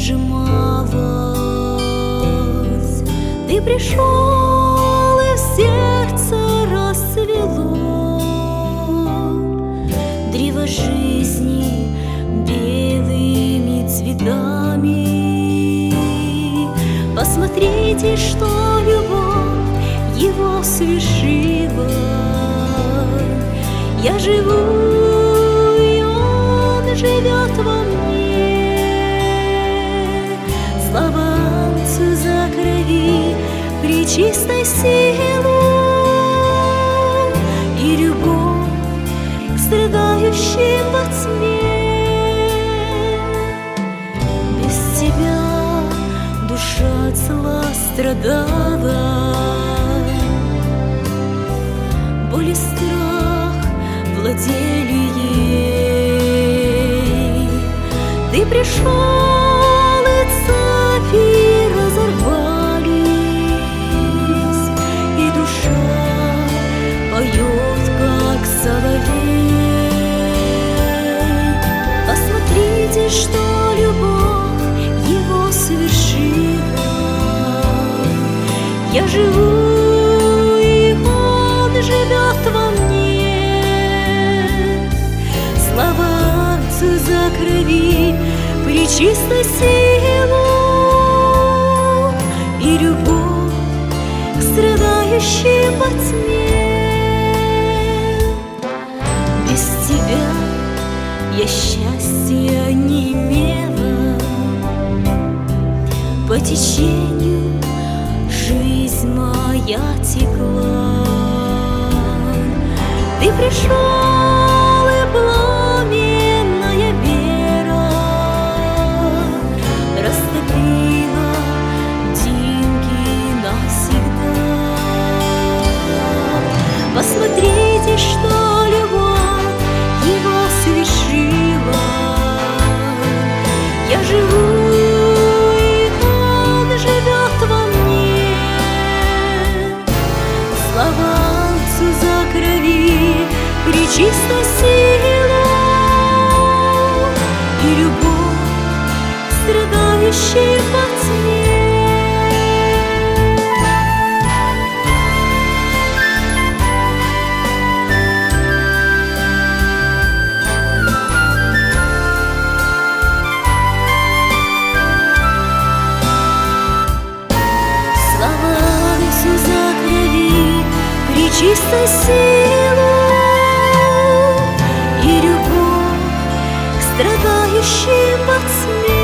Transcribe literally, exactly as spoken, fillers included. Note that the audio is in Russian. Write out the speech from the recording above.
сжималась. Ты пришел, и в сердце расцвело древо жизни белыми цветами. Посмотрите, что любовь его свершила. Я живу, и он живет во мне. Слава Отцу за крови пречистой силу и любовь к страдающим во тьме. Без тебя душа от зла страдала, боль и страх владели ей. Ты пришел, и цепи разорвались, и душа поет, как соловей. Посмотрите, что любовь его совершила. Я живу, и он живет во мне. Слава Отцу за крови пречистой силу и любовь к страдающим во тьме. Без тебя я счастья не имела, по течению жизнь моя текла. Ты пришел, и пламенная вера растопила дымки навсегда. Посмотрите, что любовь его совершила. Я живу, и он живет во мне. Слава Отцу за крови пречистой силу и любовь к страдающим во тьме. Слава Отцу за крови пречистой силу и любовь к страдающим во тьме.